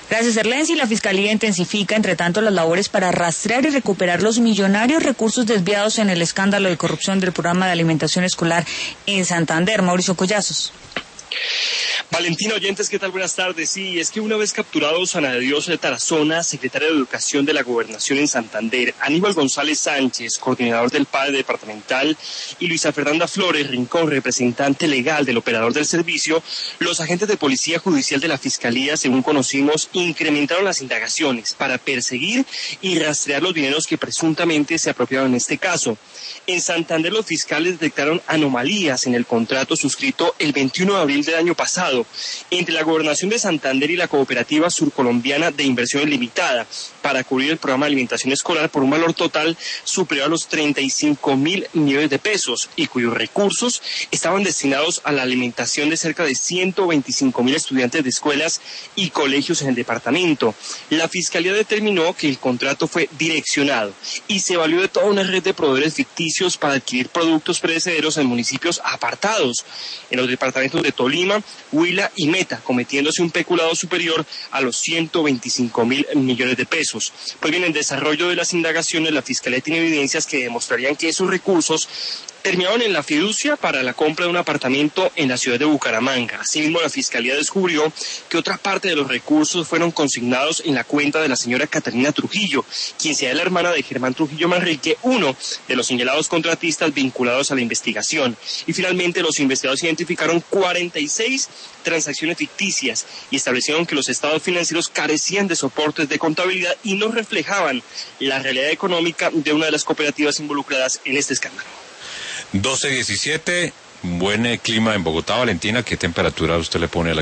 Gracias, Erlensi. La Fiscalía intensifica, entre tanto, las labores para rastrear y recuperar los millonarios recursos desviados en el escándalo de corrupción del programa de alimentación escolar en Santander. Mauricio Collazos. Valentina, oyentes, ¿qué tal? Buenas tardes. Sí, es que una vez capturados Ana de Dios de Tarazona, secretaria de Educación de la Gobernación en Santander, Aníbal González Sánchez, coordinador del PADE departamental, y Luisa Fernanda Flores Rincón, representante legal del operador del servicio, los agentes de Policía Judicial de la Fiscalía, según conocimos, incrementaron las indagaciones para perseguir y rastrear los dineros que presuntamente se apropiaron en este caso. En Santander, los fiscales detectaron anomalías en el contrato suscrito el 21 de abril del año pasado entre la Gobernación de Santander y la Cooperativa Surcolombiana de Inversiones Limitada para cubrir el programa de alimentación escolar por un valor total superior a los 35.000 millones de pesos y cuyos recursos estaban destinados a la alimentación de cerca de 125.000 estudiantes de escuelas y colegios en el departamento. La Fiscalía determinó que el contrato fue direccionado y se valió de toda una red de proveedores ficticios para adquirir productos perecederos en municipios apartados, en los departamentos de Tolima, Huila y Meta, cometiéndose un peculado superior a los 125.000 millones de pesos. Pues bien, en desarrollo de las indagaciones, la Fiscalía tiene evidencias que demostrarían que esos recursos terminaron en la fiducia para la compra de un apartamento en la ciudad de Bucaramanga. Asimismo, la Fiscalía descubrió que otra parte de los recursos fueron consignados en la cuenta de la señora Catalina Trujillo, quien sea la hermana de Germán Trujillo Manrique, uno de los señalados contratistas vinculados a la investigación. Y finalmente, los investigadores identificaron 46 transacciones ficticias y establecieron que los estados financieros carecían de soportes de contabilidad y no reflejaban la realidad económica de una de las cooperativas involucradas en este escándalo. 12:17, buen clima en Bogotá. Valentina, ¿qué temperatura usted le pone a la